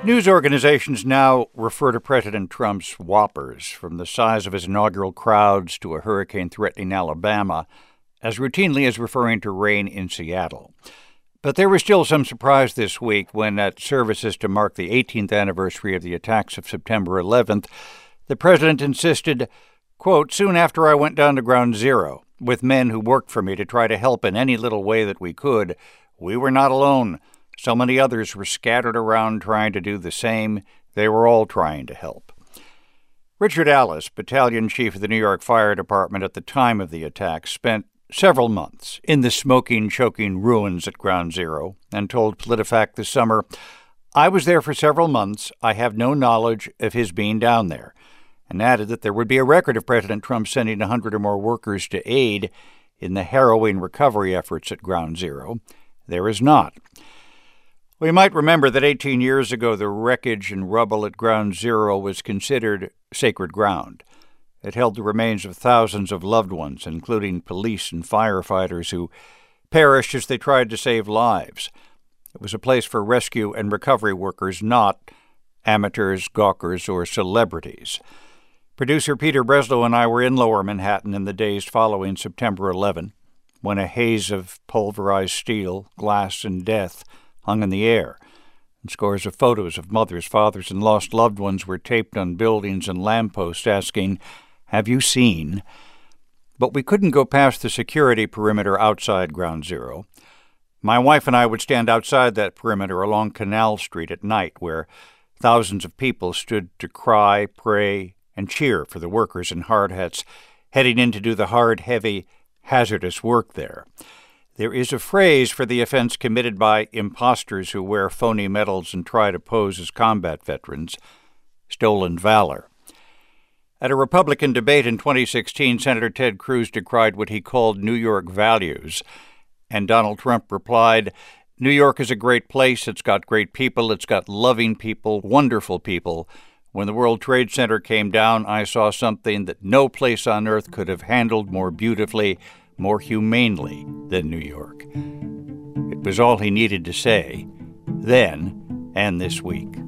News organizations now refer to President Trump's whoppers, from the size of his inaugural crowds to a hurricane threatening Alabama, as routinely as referring to rain in Seattle. But there was still some surprise this week when, at services to mark the 18th anniversary of the attacks of September 11th, the president insisted, quote, "Soon after I went down to Ground Zero with men who worked for me to try to help in any little way that we could, we were not alone. So many others were scattered around trying to do the same. They were all trying to help." Richard Allis, battalion chief of the New York Fire Department at the time of the attack, spent several months in the smoking, choking ruins at Ground Zero and told PolitiFact this summer, "I was there for several months. I have no knowledge of his being down there," and added that there would be a record of President Trump sending 100 or more workers to aid in the harrowing recovery efforts at Ground Zero. There is not. We might remember that 18 years ago, the wreckage and rubble at Ground Zero was considered sacred ground. It held the remains of thousands of loved ones, including police and firefighters who perished as they tried to save lives. It was a place for rescue and recovery workers, not amateurs, gawkers, or celebrities. Producer Peter Breslow and I were in Lower Manhattan in the days following September 11, when a haze of pulverized steel, glass, and death hung in the air, and scores of photos of mothers, fathers, and lost loved ones were taped on buildings and lampposts asking, "Have you seen?" But we couldn't go past the security perimeter outside Ground Zero. My wife and I would stand outside that perimeter along Canal Street at night, where thousands of people stood to cry, pray, and cheer for the workers in hard hats heading in to do the hard, heavy, hazardous work there. There is a phrase for the offense committed by imposters who wear phony medals and try to pose as combat veterans: stolen valor. At a Republican debate in 2016, Senator Ted Cruz decried what he called New York values, and Donald Trump replied, "New York is a great place. It's got great people. It's got loving people, wonderful people. When the World Trade Center came down, I saw something that no place on earth could have handled more beautifully, more humanely than New York." It was all he needed to say, then and this week.